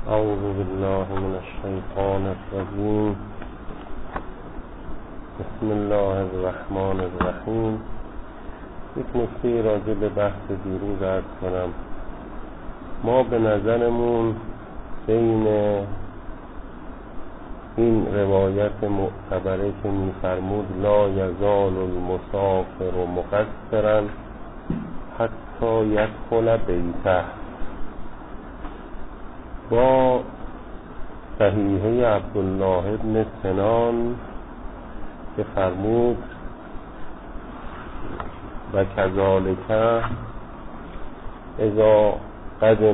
اعوذ بالله من الشیطان الرجیم. بسم الله الرحمن الرحیم. یک نکته راجع به بحث دیروز عرض کنم. ما به نظرمون بین این روایت معتبره که می‌فرمود لا یزال المسافر مقصرا حتی یدخل بیته با صحیحه عبدالله ابن سنان که فرمود و کذالک اذا قدم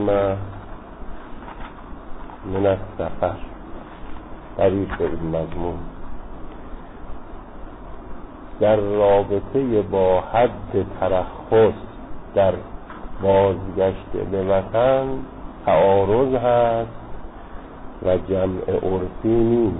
من السفر، قریب به این مضمون در رابطه با حد ترخص در بازگشت به وطن تعارض هست و جمع عرفی نیست.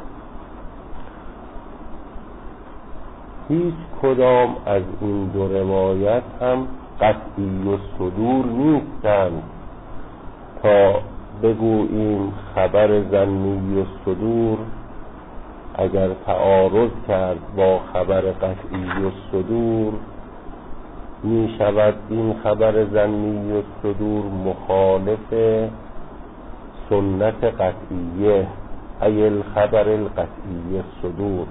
هیچ کدام از این دو روایت هم قطعی و صدور نیستند تا بگوییم خبر ظنی و صدور اگر تعارض کرد با خبر قطعی و صدور می شود این خبر ظنی و صدور مخالف سنت قطعیه، ای الخبر القطعی صدور.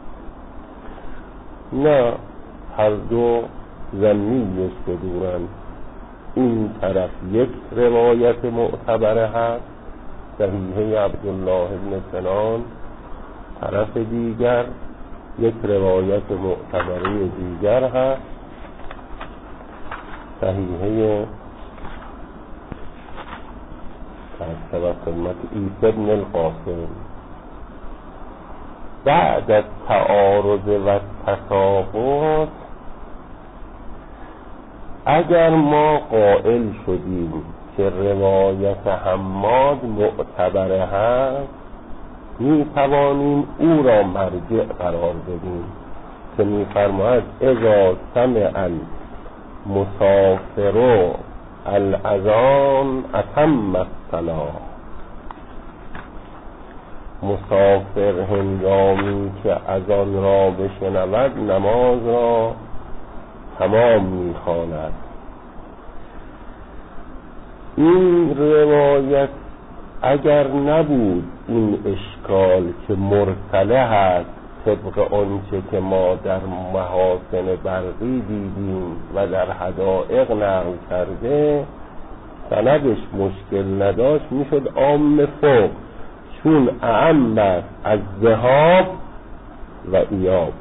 نه، هر دو ظنی صدورن. این طرف یک روایت معتبره هست، صحیحه عبدالله ابن سنان، طرف دیگر یک روایت معتبره دیگر هست، صحیحه خدمت عیسی بن القاسم. بعد از تعارض و تطابق اگر ما قائل شدیم که روایت حماد معتبره هست، می توانیم او را مرجع قرار بدیم که می فرماید اذا سمع مسافر الاذان اتم الصلاة. مسافر هنگامی که اذان را بشنود نماز را تمام می‌خواند. این روایت اگر نبود این اشکال که مرسله هست طبق آنچه که ما در محاسن برقی دیدیم و در حدائق نقل کرده، سندش مشکل نداشت، میشد عام فوق، چون اعم است از ذهاب و ایاب.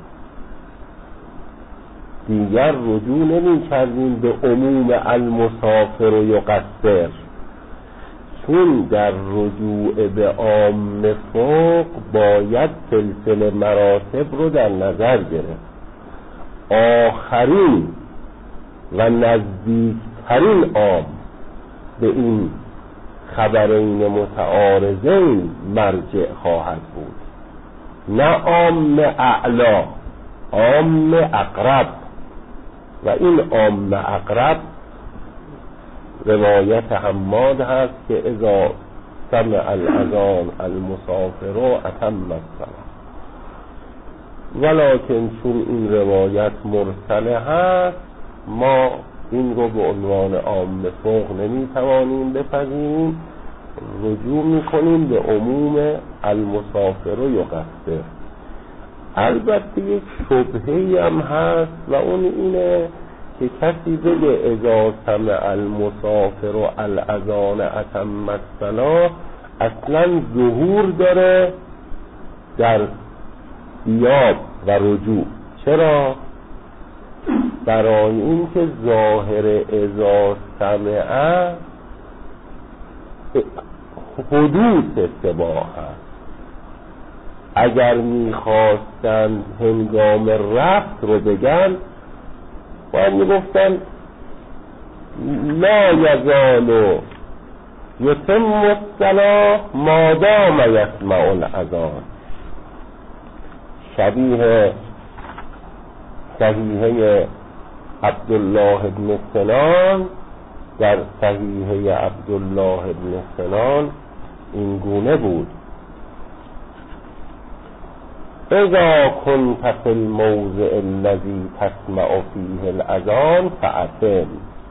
دیگر رجوع نمی کردیم به عموم المسافر و یقصر، چون در رجوع به عام فوق باید سلسله مراتب رو در نظر گرفت. آخرین و نزدیکترین عام به این خبرین متعارضین مرجع خواهد بود، نه عام اعلا، عام اقرب. و این عام اقرب روایت حماد هست که اذا سمع الاذان المسافر اتم الصلاة. ولکن چون این روایت مرسله هست، ما این رو به عنوان عام فوق نمیتوانیم بپذیریم، رجوع میکنیم به عموم المسافر و یقصر. البته یک شبهه‌ای هم هست و اون اینه که کسی بگه اذا سمع المسافر و الاذان اتم الصلاة اصلا ظهور داره در ایاب و رجوع. چرا؟ برای این که ظاهر اذا سمع حدوث سباح هست. اگر میخواستند هنگام رفت رو بگن باید میگفتن لا یزال یتم الصلاة ما دام یسمع الاذان، شبیه صحیحه عبدالله ابن سنان. در صحیحه عبدالله ابن سنان این گونه بود: اذا كنت في الموضع الذي تسمع فيه الاذان فأتم.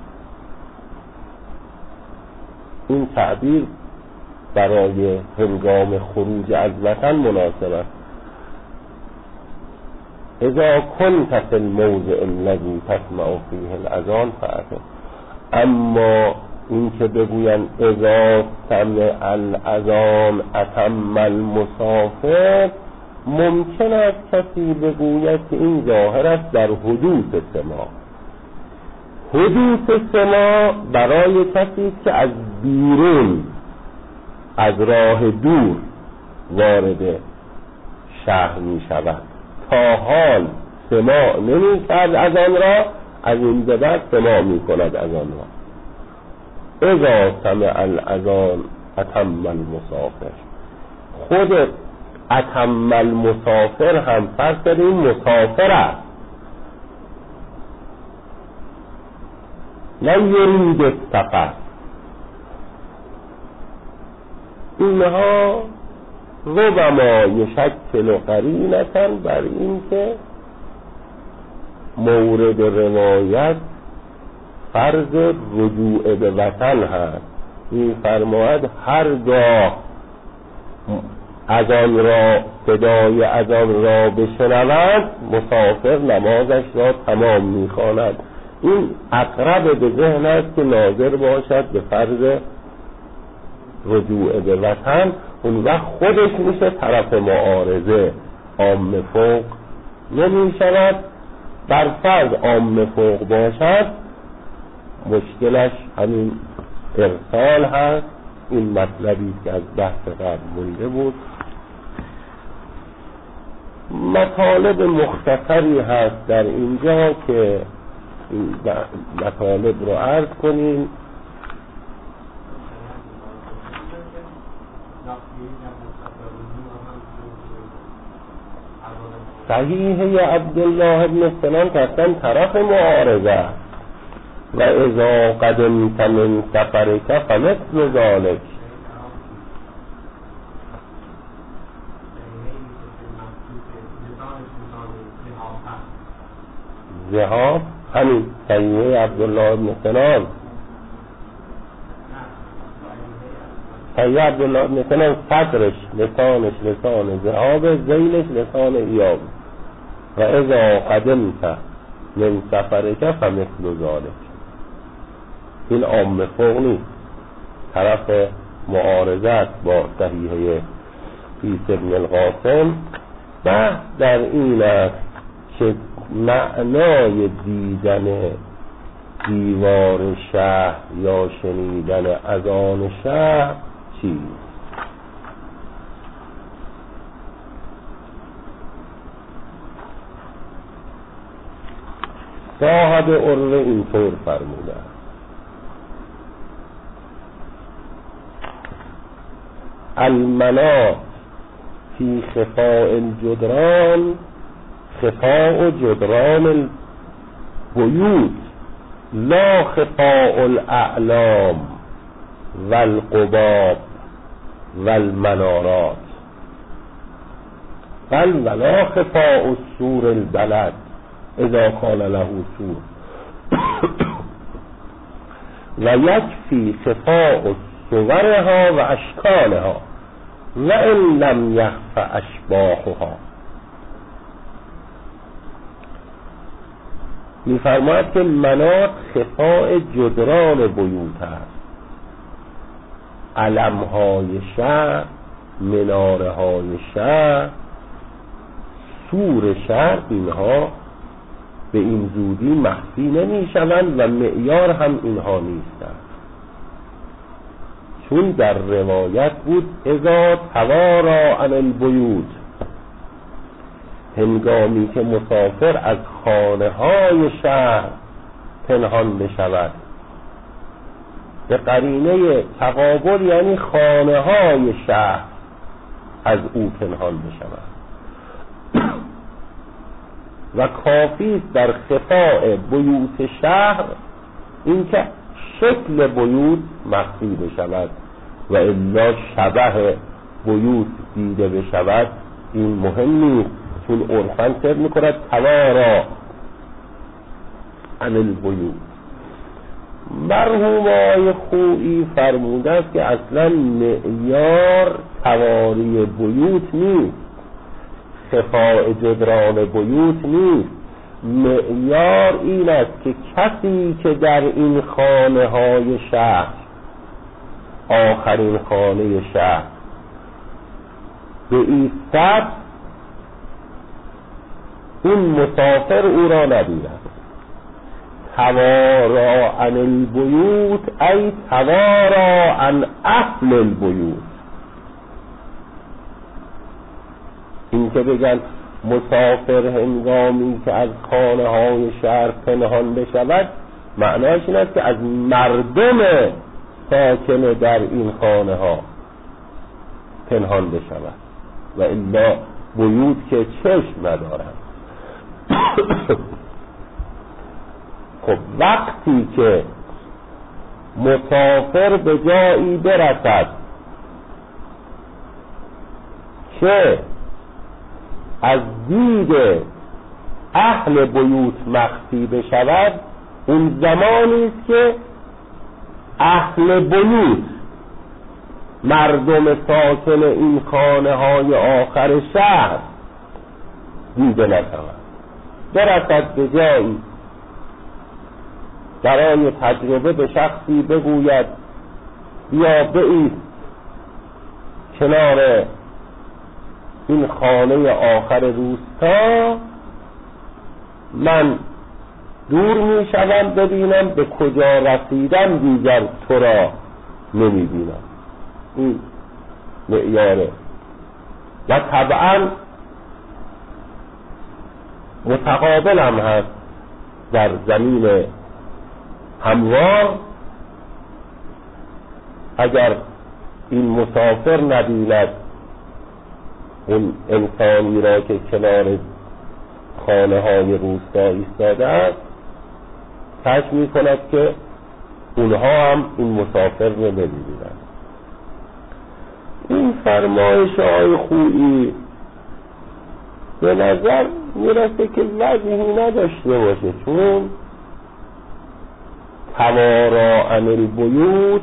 این تعبیر برای هنگام خروج از وطن مناسب است. اذا كنت في الموضع الذي تسمع فيه الاذان فأتم. اما این که بگوین اذا سمع الاذان اتم المسافر، ممکن است کسی بگوید که این ظاهر است در حدوث سماع. حدوث سماع برای کسی که از بیرون، از راه دور وارد شهر می شود، تا حال سماع نمی کرد از آن را، از این به بعد سماع می کند از آن را. اذا سمع الاذان اتم المسافر، خود اتم المسافر هم فرض کنیم مسافر است، نه یرید السفر. اینها ربما یشکل قرینة بر این که مورد روایت فرض رجوع به وطن هست. این فرماید هرگاه اذان را، صدای اذان را بشنود، مسافر نمازش را تمام می‌خواند. این اقرب به ذهن است که ناظر باشد به فرض رجوع به وطن. اون وقت خودش میشه طرف معارضه، عام فوق نمی‌شود. بر فرض عام فوق باشد، مشکلش همین ارسال هست. این مطلبی که از بحث قبل مونده بود. مطالب مختصری هست در اینجا که این مطالب رو عرض کنیم. صحیحه عبدالله بن سنان که اصلا طرف معارضه و اذا قدمت من سفرک فمثل ذلك. ذهاب همین صحیحه عبدالله بن سنان. صحیحه عبدالله بن سنان صدرش لسانش لسان ذهاب، ذیلش لسان ایاب. و اذا قدمت من سفرک فمثل ذلك. این عام فوق نیست، طرف معارضت با صحیحه قیس بن القاسم. بحث در این است که معنای دیدن دیوار شهر یا شنیدن اذان شهر چیست؟ صاحب عروه اینطور فرموده: المناط فی خفاء الجدران خفاء جدران البیوت لا خفاء الاعلام والقباب والمنارات بل ولا خفاء السور البلد اذا کان له سور و یکفی خفاء صورها و اشکالها و ان لم یخف اشباحها. می‌فرماید که مناط خفاء جدران بیوت است، علم‌های شهر، مناره‌های شهر، سور شهر، اینها به این زودی مخفی نمی‌شوند و معیار هم اینها نیستند. چون در روایت بود اذا توارا عن البیوت، هنگامی که مسافر از خانه‌های شهر پنهان بشود. به قرینه تقابل یعنی خانه‌های شهر از او پنهان بشود. و کافی در خفاء بیوت شهر این که شکل بیوت مخفی بشود، و الا شبه بیوت دیده بشود این مهم نیست، چون عرفاً فکر میکند توارا عن البیوت. مرحوم آقای خویی فرموده است که اصلا معیار تواری بیوت نیست، خفاء جدران بیوت نیست. معیار این است که کسی که در این خانه های شهر، آخرین خانه شهر بایستد، این مسافر او را نبیند. توارا عن البیوت ای توارا عن اهل البیوت. این که بگن مسافر هنگامی که از خانه های شهر پنهان بشود، معناش این است که از مردم ساکن در این خانه ها پنهان بشود، و الا بیوت که چشم ندارند. خب وقتی که مسافر به جایی برسد که از دید اهل بیوت مخفی بشود، اون زمانی است که اهل بیوت، مردم ساکن این خانه های آخر شهر دیده نشود. برسد به جایی برای تجربه به شخصی بگوید بیا بایست کنار این خانه آخر روستا، من دور می شدم ببینم به کجا رسیدم دیگر تو را نمی بینم. این معیاره. و طبعا متقابل هم هست در زمین هموار. اگر این مسافر نبیند اون انسانی را که کنار خانه های روستا ایستاده است، فکر می کند که اونها هم این مسافر رو نمی‌بینند. این فرمایش آقای خویی به نظر میرسه که وجهی نداشته باشه، چون توارا عن البیوت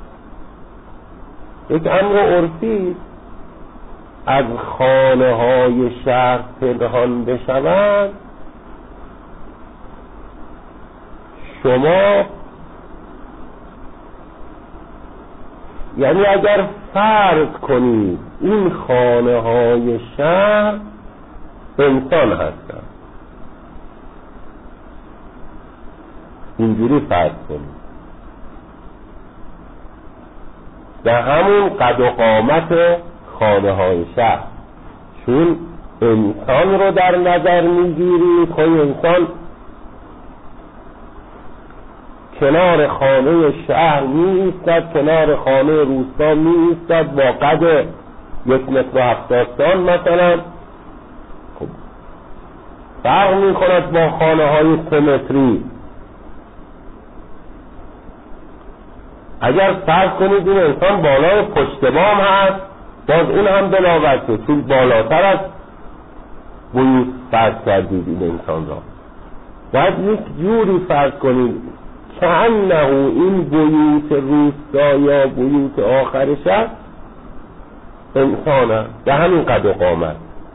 یک امر عرفی، از خانه های شهر پنهان بشوند. شما یعنی اگر فرض کنید این خانه های شهر انسان هستن، اینجوری فرض کنید به همون قد و قامت خانه های شهر، چون انسان رو در نظر میگیرید. خب انسان کنار خانه شهر می ایستد، کنار خانه روستا می ایستد با قد 1.70 متر مثلا. خب فرق می کند با خانه های 3 متری. اگر فرض کنید این انسان بالای پشت بام هست، باز اون هم بلاوقته، چون بالاتر از بیوت فرض کردید این انسان را. باید یک جوری فرض کنید که انه این بیوت روستا یا بیوت آخر شهر انسان هست به همین قد و قامت.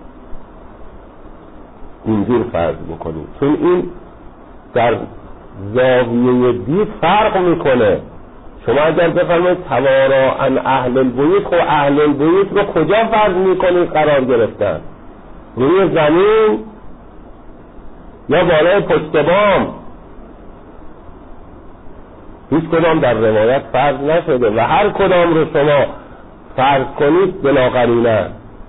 اینجور فرض بکنید، چون این در زاویه دید فرق میکنه. شما اگر بفرمایید توارا عن اهل البیوت، خب اهل البیوت رو کجا فرض میکنید قرار گرفتن؟ روی زمین یا بالای پشت بام؟ هیچ کدام در روایت فرض نشده و هر کدام رو شما فرض کنید بلاقرینه.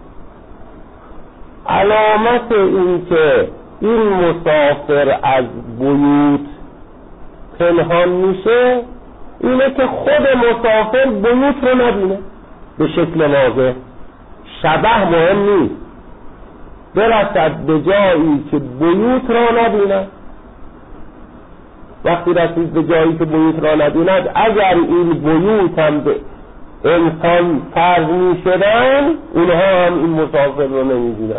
علامت این که این مسافر از بیوت پنهان میشه اینه که خود مسافر بیوت رو نبینه به شکل واضح. شبه مهم نیست، برسد به جایی که بیوت را نبیند. وقتی رسید به جایی که بیوت را نبیند، اگر این بیوت هم انسان فرض می شدن، اونها هم این مسافر رو نمی دیدن.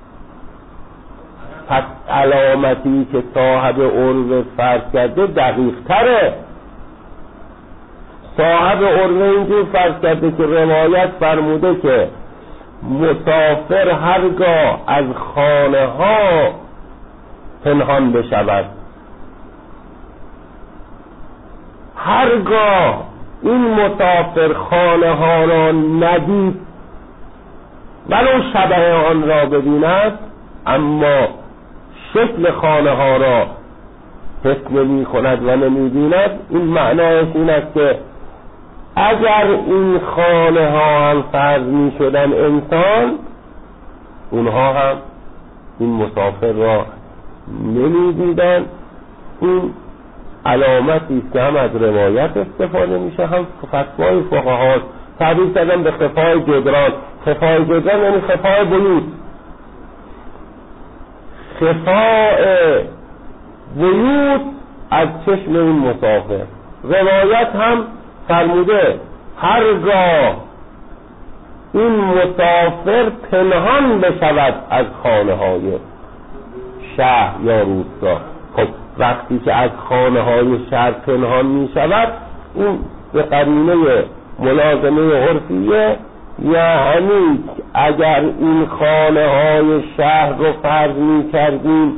پس علامتی که صاحب عرف فرض کرده دقیق تره. صاحب عرف اینجور فرض کرده که روایت فرموده که مسافر هرگاه از خانه ها پنهان بشود، هرگاه این مسافر خانه ها را ندید ولو شبه آن را ببیند، اما شکل خانه ها را حس نمی کند و نمی بیند، این معنایش این است که اگر این خانه ها هم فرض می شدن انسان، اونها هم این مسافر را نمی دیدن. این علامتی است که هم از روایت استفاده میشه، هم فتوای فقها است. تعبیر کردن به خفای جدران. خفای جدران یعنی خفای بیوت، خفای بیوت از چشم این مسافر. روایت هم فرموده هرگاه این مسافر پنهان بشود از خانه های شهر یا روستا. خب وقتی که از خانه های شهر پنهان می شود، این به قرینه ملازمه عرفیه، یعنی اگر این خانه های شهر رو فرض می کردیم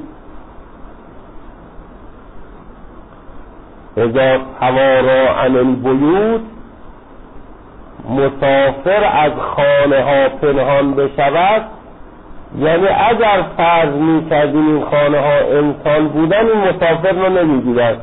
اذا توارا عن البیوت، مسافر از خانه ها پنهان بشود، یعنی اگر فرض می کردیم این خانه ها انسان بودن، این مسافر رو نمی دیدن.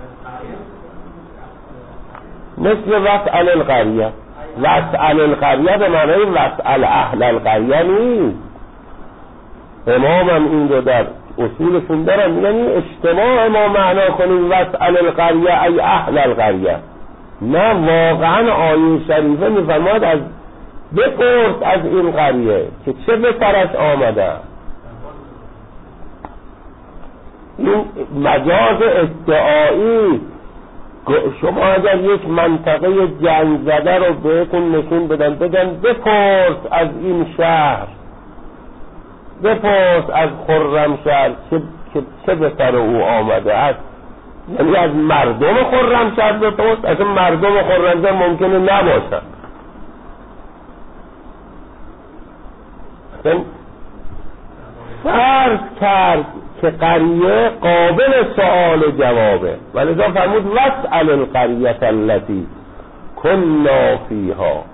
مثل وسأل القریه. وسأل القریه به معنی وسأل اهل القریه نیست. امام هم این رو در اصولشون دارن، یعنی اجتماع ما معنا کنیم وسأل القریه ای اهل القریه. نه، واقعا آیه شریفه میفرماید از بپرس از این قریه که چه به سرش آمده. این مجاز ادعایی. شما اگر یک منطقه جنگ زده رو بهتون نشون بدن، بگن بپرس از این شهر، بپرس از خرمشهر چه به سر او آمده است، یعنی از مردم خرمشهر بپرس. از مردم خرمشهر ممکنه نباشن. فرض کرد که قریه قابل سؤال جوابه، ولذا فرمود وسأل القریة التي كنا فیها.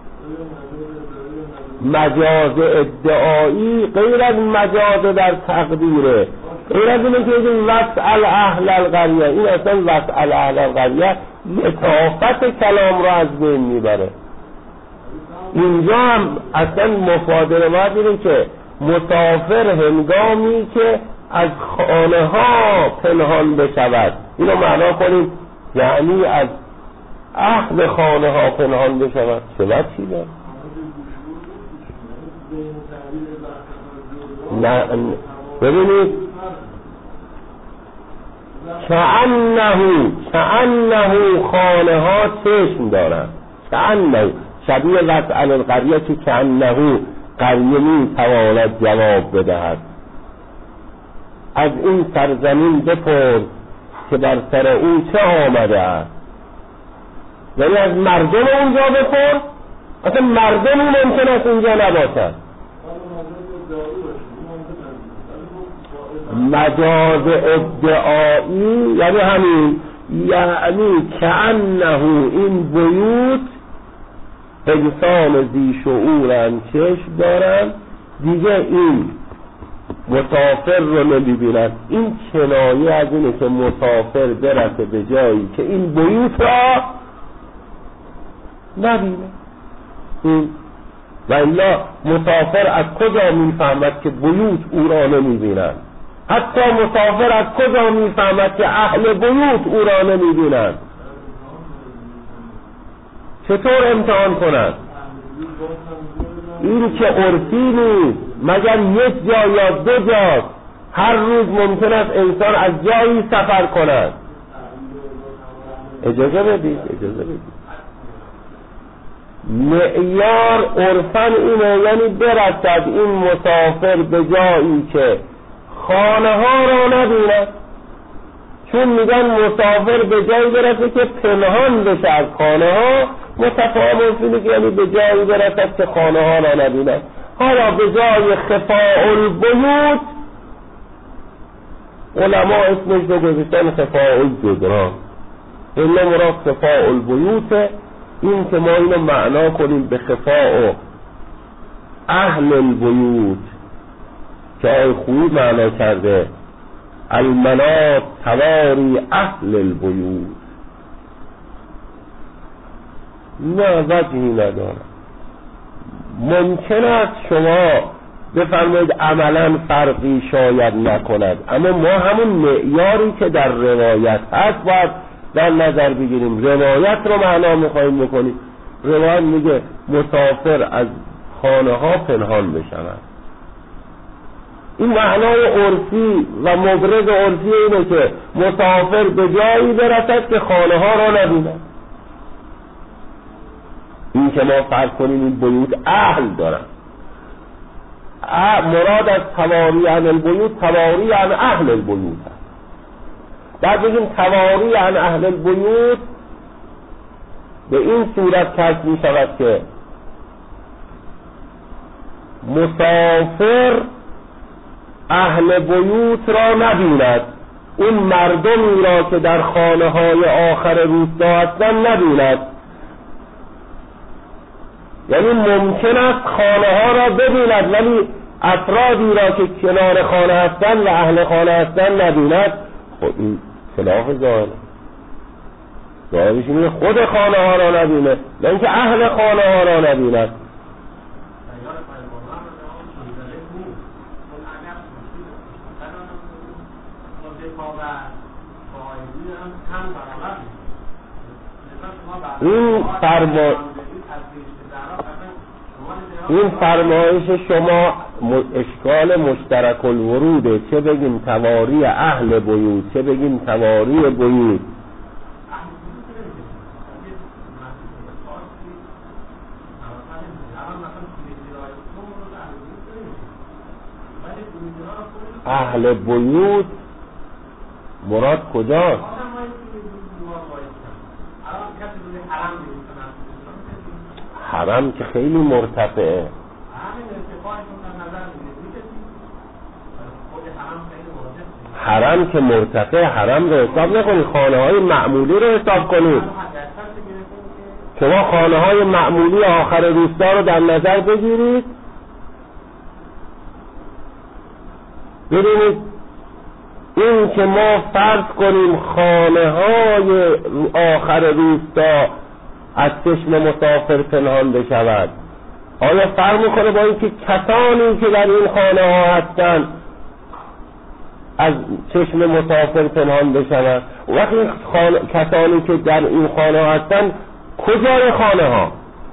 مجاز ادعایی غیر از مجاز در تقدیره، غیر از اینه که وسأل اهل القریه. این اصلا وسأل اهل القریه لطافت کلام را از بین میبره. اینجا هم اصلا مفادره ما اینه که مسافر هنگامی که از خانه ها پنهان بشود، اینو معنا کنیم یعنی از اهل خانه ها پنهان بشود. چه چی داره؟ نه ببینید، کأنه خانه ها چشم دارن، کأنه شبیه وسأل القریه که کأنه قریه می تواند جواب بدهد. از این سرزمین بپرس که در سر او چه آمده است. یعنی از مردم اونجا بپرس، اصلا مردم ممکن است اونجا نباشد. مجاز ادعایی یعنی همین، یعنی کأنه این بیوت انسان ذی شعورن، چشم دارن، دیگه این مسافر رو نمیبیند. این کنایه از اینه که مسافر برسه به جایی که این بیوت را نبینه. این و الا مسافر از کجا میفهمد که بیوت او را نمیبینند؟ حتی مسافر از کجا میفهمد که اهل بیوت او را نمیبینند؟ چطور امتحان کنند؟ این که عرفی نیست، مگر یک جا یا دو جا. هر روز ممکن است انسان از جایی سفر کند. اجازه بدید. معیار عرفاً اینه، یعنی برسد این مسافر به جایی که خانه ها را نبیند. چون میگن مسافر به جایی برسه که پنهان بشه از خانه ها، متفاهم فیلی که یعنی به جایی برسد که خانه ها را نبیند. حالا به جای خفاء البیوت علماء اسمش رو گذاشتن خفاء الجدران. این مراد خفاء البیوت، این که ما اینو معنا کنیم به خفاء اهل البیوت که آی خویی معنا کرده المنات تواری اهل البیوت. نه وجهی نداره. ممکن است شما بفرمایید عملا فرقی شاید نکند، اما ما همون معیاری که در روایت هست باید در نظر بگیریم. روایت رو معنا میخواییم بکنیم. روایت میگه مسافر از خانه ها پنهان بشود. این معنای عرفی و مبرز عرفی اینه که مسافر به جایی برسد که خانه ها را نبیند. این که ما فرض کنیم این بیوت اهل دارن، مراد از تواری عن البیوت تواری عن اهل البیوت هست. در بگیم تواری عن اهل البیوت به این صورت کسب می شود که مسافر اهل بیوت را نبیند، اون مردمی را که در خانه های آخر روستا هستن نبیند. یعنی ممکن است خانه ها را ببیند ولی افرادی را که کنار خانه هستن و اهل خانه هستن نبیند. خب این خلاف ظاهره. ظاهرش اینه خود خانه ها را نبینه، نه اینکه اهل خانه ها را نبیند. این فرمایش شما اشکال مشترک الوروده، چه بگیم تواری اهل بیوت چه بگیم تواری بیوت. اهل بیوت مراد کجاست؟ حرم که خیلی مرتفعه. حرم که مرتفع، حرم رو حساب نکنید، خانه های معمولی رو حساب کنید. شما خانه های معمولی آخر روستا رو در نظر بگیرید، ببینید این که ما فرض کنیم خانه های آخر روستا از چشم مسافر پنهان بشود، آیا فرق میکنه با اینکه کسانی که در این خانه ها هستند از چشم مسافر پنهان بشود؟ وقتی کسانی که در این خانه ها هستند کجای خانه ها؟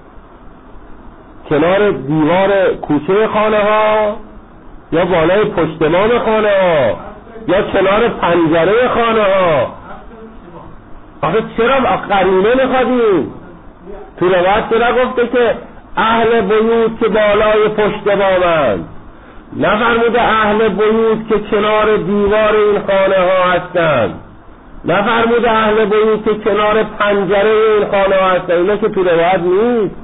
کنار دیوار کوچه خانه ها یا بالای پشتمان خانه ها یا کنار پنجره خانه ها؟ آخه چرا قرینه میخوادیم؟ تو روایت چرا گفته که اهل بیوت که بالای پشتبانند؟ نفرموده اهل بیوت که کنار دیوار این خانه ها هستند، نفرموده اهل بیوت که کنار پنجره این خانه ها هستند. اینا که تو روایت نیست.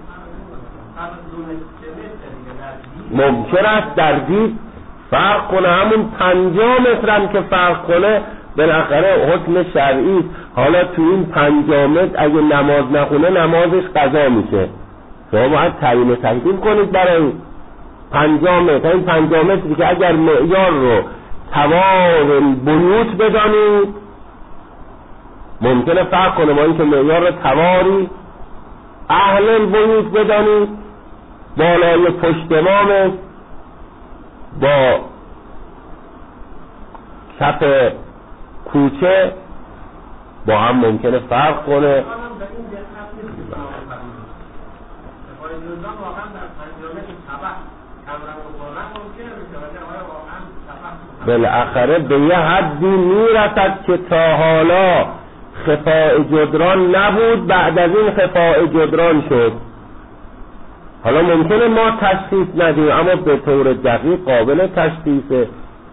ممکن است در دید فرق کنه، همون 50 متر هم که فرق کنه بالاخره حکم شرعی. حالا تو این 50 متر اگه نماز نخونه نمازش قضا میشه. شما باید تعیین و تقدیم کنید برای 50 متر. این 50 متری که اگر معیار رو توار بیوت بدانید ممکنه فرق کنه با این که معیار رو تواری اهل بیوت بدانید، بالای پشتمام با کف کوچه با هم ممکنه فرق کنه. بالاخره به یه حدی میرسد که تا حالا خفاء جدران نبود، بعد از این خفاء جدران شد. حالا ممکنه ما تشخیص ندیم اما به طور دقیق قابل تشخیصه.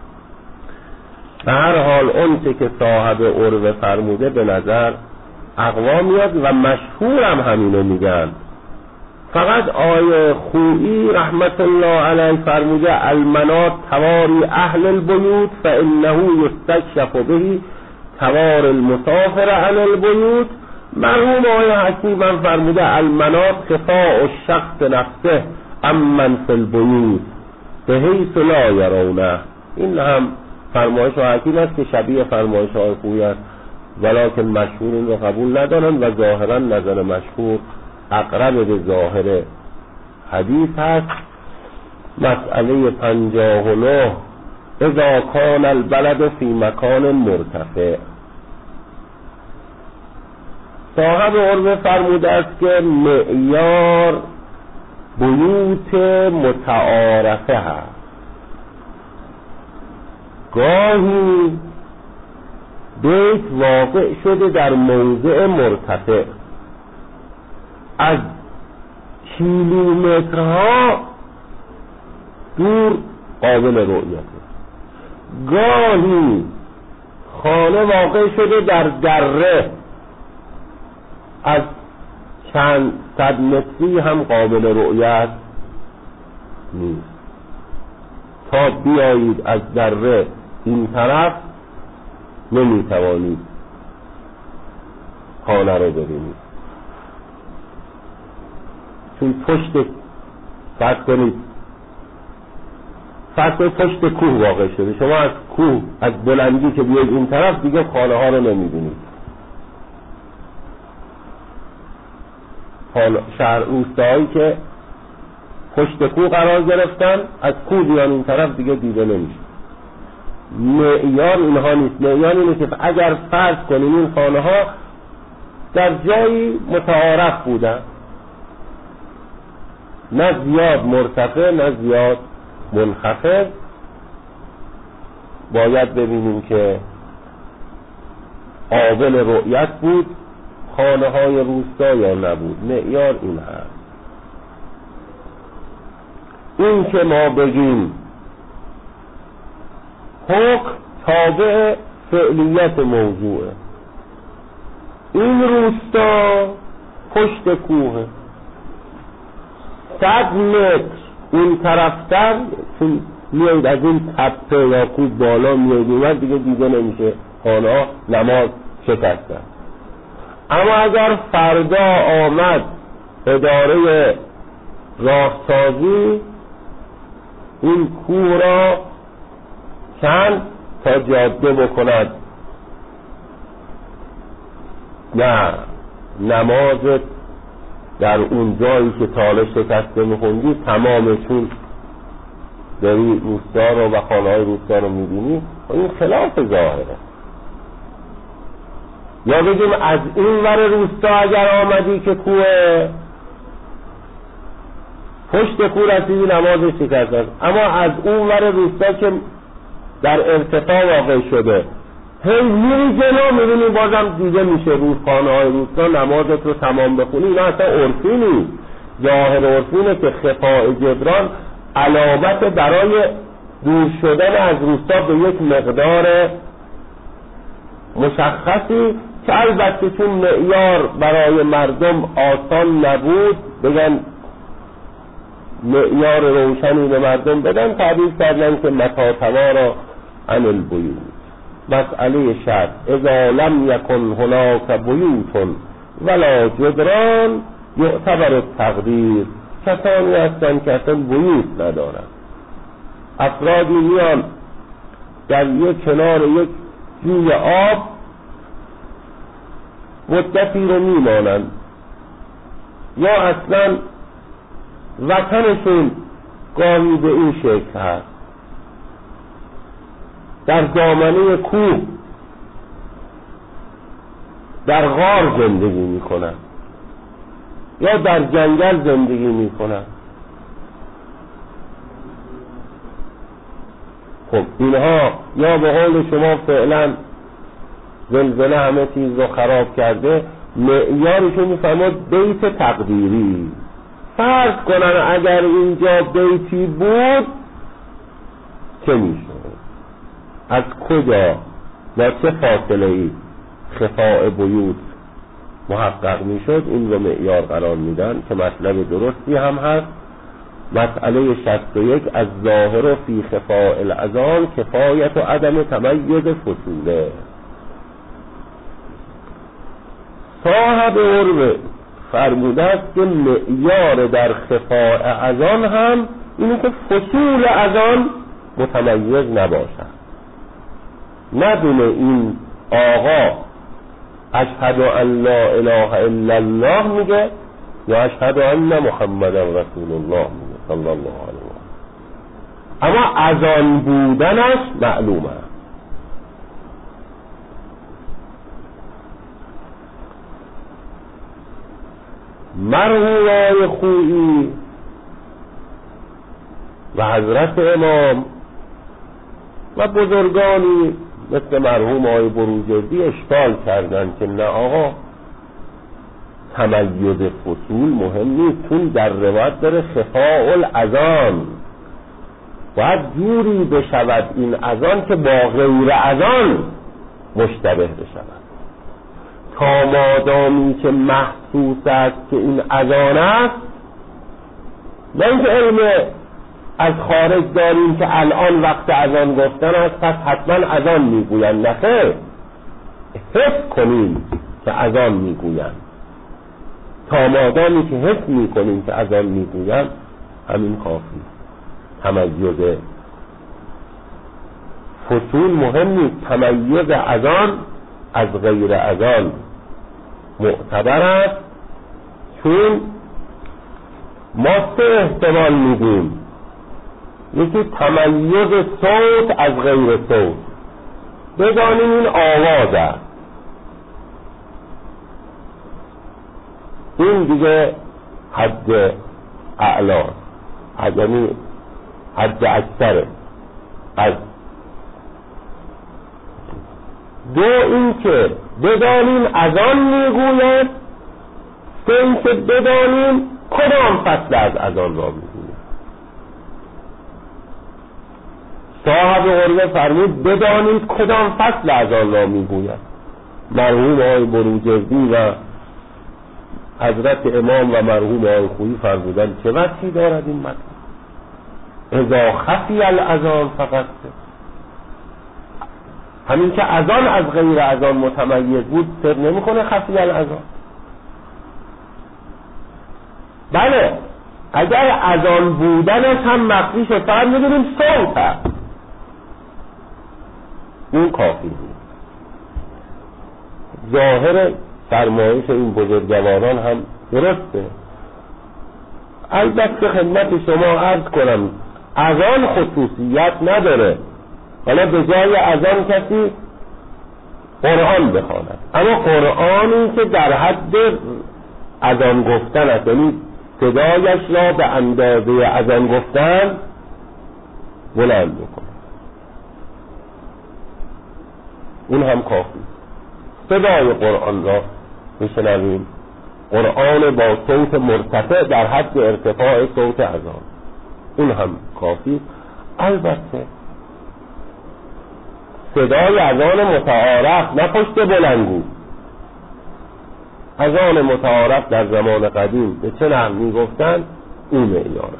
به هر حال اون که صاحب عروه فرموده به نظر اقوا میاد و مشهور هم همینو میگن. فقط آیه خویی رحمت الله علیه فرموده المنات تواری اهل البیوت فانه یستکشف به توار المسافر عن البیوت. مرحوم آیه حکیم هم فرموده المنات خفاء الشخص نفسه امن فی البیوت به حیث لا یرونه. این هم فرمایش حکیم است که شبیه فرمایش های خویی است، ولیکن مشهور این رو قبول ندارن و ظاهرا نظر مشهور اقرب به ظاهر حدیث هست. مسئله 59 اذا کان البلد فی مکان مرتفع. صاحب عروه فرموده است که معیار بیوت متعارفه هست. گاهی بیت واقع شده در موضع مرتفع از کیلومترها دور قابل رؤیته. گاهی خانه واقع شده در دره از چند صد متری هم قابل رؤیت نیست. تا بیایید از دره این طرف نمیتوانید خانه رو ببینید، چون پشت پشت کوه واقع شده. شما از کوه از بلندی که بیاید این طرف دیگه خانه ها رو نمیبینید. شهر روستایی که پشت کوه قرار گرفتن از کوه بیان این طرف دیگه دیده نمیشه. معیار اینها نیست. معیار اینه که اگر فرض کنیم این خانه ها در جایی متعارف بودن، نه زیاد مرتفع نه زیاد منخفض، باید ببینیم که قابل رؤیت بود خانه های روستا یا نبود. معیار این هست. این که ما بگیم حکم تابع فعلیت موضوعه. این روستا پشت کوه 100 متر این طرفتر، چون میاید از این تپه یا کوه بالا میاید اومد دیگه دیده نمیشه، خانه ها نماز شکستن. اما اگر فردا آمد اداره راهسازی این کوه را چند تا جاده بکند، نه نماز در اون جایی که تاله شکسته میخوندی تمامشون داری روستا رو و خانه های روستا رو میبینی، این خلاف ظاهره. یا بگیم از این ور روستا اگر آمدی که کوه پشت کوه رسیدی نمازش شکسته، اما از اون ور روستا که در ارتفاع واقع شده هی میری جلو میبینی بازم دیده میشه رودخانه های روستا، نمازت رو تمام بخونی. اینا اصلا عرفی نیست. ظاهر عرفی اینه که خفاء جبران علامت برای دور شدن از روستا به یک مقدار مشخصی که البته چون معیار برای مردم آسان نبود بگن معیار روشنی به مردم بدن، تعبیر کردن که متا توارا عن البیوت. مسئله شرط اذا لم یکن هناک بیوت ولا جدران یعتبر التقدیر. کسانی هستند که اصلا بیوت ندارن. افرادی میان در یک کنار یک جوی آب مدتی رو میمانند، یا اصلا وطنشون گاهی به این شکل هست، در دامنه کوه در غار زندگی میکنن یا در جنگل زندگی میکنن. خب اینها یا به قول شما فعلا زلزله همه چیز رو خراب کرده، معیارشون میفرماد بیت تقدیری. فرض کنن اگر اینجا بیتی بود چه میشه؟ از کجا و چه فاصله ای خفاء بیوت محقق میشد؟ این رو معیار قرار میدن که مطلب درستی هم هست. مسئله 61 از ظاهر فی خفاء الاذان کفایت و عدم تمیز فصوله. صاحب عروه فرموده است که معیار در خفاء اذان هم اینه که فصول اذان متمیز نباشد. ندونه این آقا اشهد ان لا اله الا الله میگه یا اشهد ان محمد رسول الله میگه صلی الله علیه و اما اذان بودنش معلومه. مرحوم خویی و حضرت امام و بزرگانی مثل مرحوم آقای بروجردی اشکال کردن که نه آقا تمیز فصول مهم نیست، چون در روایت داره خفاء الاذان، باید جوری بشود این اذان که با غیر اذان مشتبه بشود. تا مادامی که محسوس است که این اذان است، نه اینکه علم از خارج داریم که الان وقت اذان گفتن است پس حتما اذان میگویند، نه خیر، حس کنیم که اذان میگویند. تا مادامی که حس میکنیم که اذان میگویند همین کافی. تمیز فصول مهم نیست، تمیز اذان از غیر اذان معتبر است، چون ما سه احتمال میدیم. یکی تمیز صوت از غیر صوت، بدانیم این آواز است، این دیگه حد اعلا، یعنی حد اکثره. از دو این که بدانیم اذان میگوید، سه این که بدانیم کدام فصل از اذان را میگوید. صاحب عروه فرمود بدانید کدام فصل اذان را میگوید. مرحوم آقای بروجردی و حضرت امام و مرحوم آقای خویی فرمودن چه وجهی دارد این مطلب؟ اذا خفی الاذان فقط، همین که اذان از غیر اذان متمیز بود سر نمیکنه خفی الاذان. بله اگر اذان بودنش هم مخفی شد فقط میدونیم صوت هست، اون کافی بود. ظاهر فرمایش این بزرگواران هم درسته. البته خدمت شما عرض کنم اذان خصوصیت نداره، حالا به جای اذان کسی قرآن بخواند، اما قرآنی که در حد اذان گفتن است، یعنی صدایش را به اندازه اذان گفتن بلند بکنه، اون هم کافی. صدای قرآن را میشنویم، قرآن با صوت مرتفع در حد ارتفاع صوت اذان، اون هم کافی. البته صدای اذان متعارف، نه پشت بلندگو. اذان متعارف در زمان قدیم به چه نحو میگفتن اون معیاره.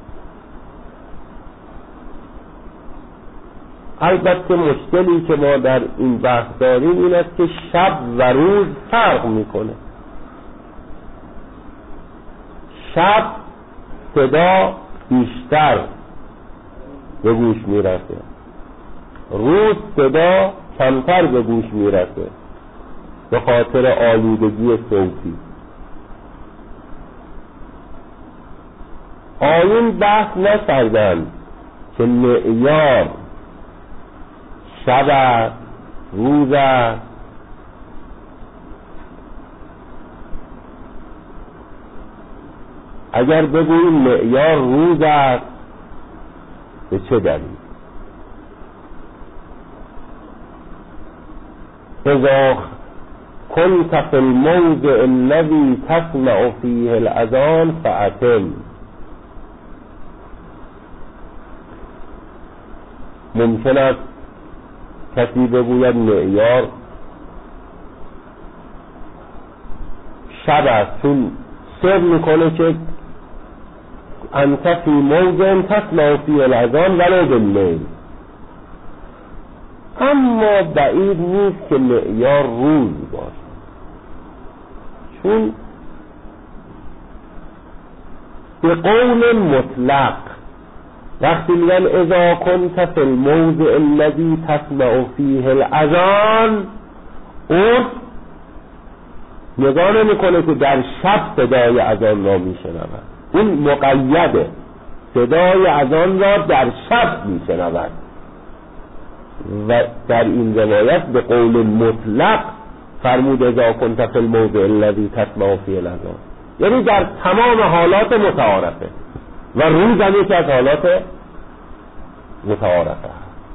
البته مشکلی که ما در این بحث داریم این است که شب و روز فرق میکنه. شب صدا بیشتر به گوش میرسه، روز صدا کمتر به گوش میرسه به خاطر آلودگی صوتی. آیین بحث نکردن که معیار شب است روز است. اگر بگوییم معیار روز است به چه دلیل؟ اذا كنت في الموضع الذي تسمع فيه الأذان فأتم. ممکن است کسی بگوید معیار شب است، چون سر میکنه که انت فی موضع تسمع فیه الاذان ولو باللیل. اما بعید نیست که معیار روز باشه، چون به قول مطلق وقتی میگن اذا کنت فی الموضع الذی تسمع فیه الاذان، اون نگاه نمیکنه که در شب صدای اذان را میشنود، این مقیده، صدای اذان را در شب میشنود. و در این روایت به قول مطلق فرمود اذا کنت فی الموضع الذی تسمع فیه الاذان، یعنی در تمام حالات متعارفه و روز هم یکی از حالات متعارفه.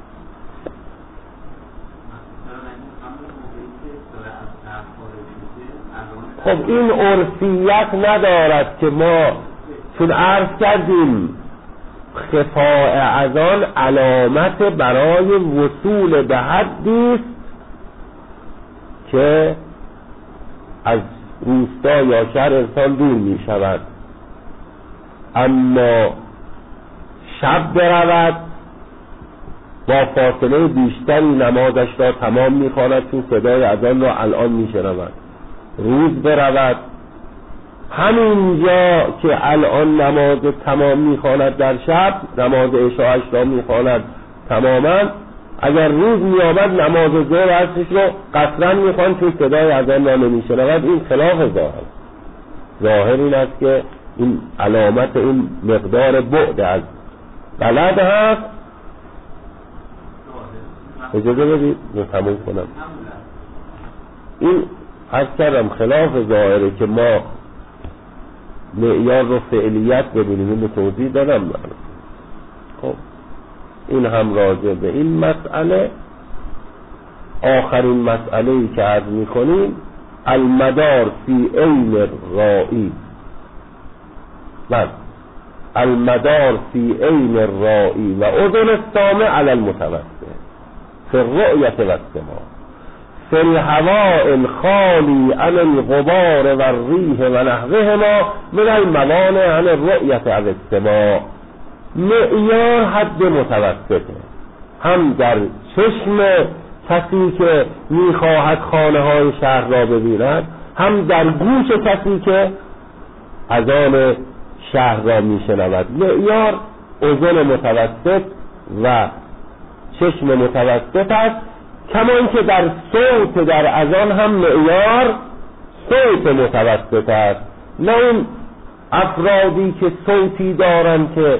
خب این عرفیت ندارد که ما چون عرض کردیم خفاء اذان علامت برای وصول به حدی است که از روستا یا شهر انسان دور می شود، اما شب برود با فاصله بیشتری نمازش را تمام می خواند چون صدای اذان را الان می شنود. روز برود همینجا که الان نماز تمام می خواند در شب، نماز عشاءش را می خواند تماما، اگر روز می آمد نماز ظهر عصرش رو قصرا می خواند چون صدای اذان را نمی شنود. این خلاف ظاهر این است که این علامت این مقدار بعد از بلد هست. اجازه بدید تموم کنم. این عرض کردم خلاف ظاهره که ما معیار رو فعلیت ببینیم، این رو توضیح دادم. خب این هم راجع به این مسئله. آخرین مسئله‌ای که عرض می‌کنیم المدار فی عین الرائی، بس المدار فی عین الرائی و اذن السامع علی المتوسط فی الرؤیة و السماع فی الهواء الخالی عن الغبار و الریح و نحوهما من الموانع عن الرؤیة و السماع. معیار حد متوسطه، هم در چشم کسی که میخواهد خانه های شهر را ببیند، هم در گوش کسی که اذان شهر را میشنود. معیار اذن متوسط و چشم متوسط است، کما اینکه در صوت در اذان هم معیار صوت متوسط است، نه اون افرادی که صوتی دارند که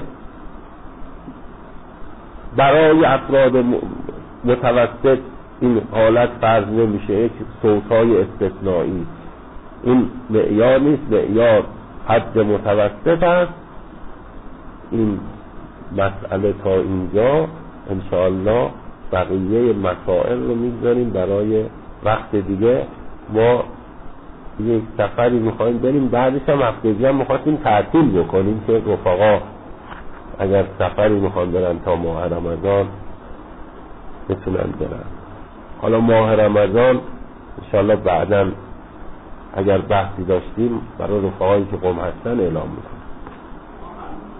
برای افراد متوسط این حالت فرض نمیشه، یک صوت‌های استثنایی. این معیار نیست، معیار حد متوسط است. این مسئله تا اینجا انشاءالله، بقیه مسائل رو میگذاریم برای وقت دیگه. ما یک سفری میخوایم بریم، بعدش هم هفته دیگه میخوایم تعطیل بکنیم که رفقا اگر سفری میخوان برن تا ماه رمضان بتونن برن. حالا ماه رمضان انشاءالله بعداً اگر بحثی داشتیم برای رفقایی که قم هستن اعلام میکنیم.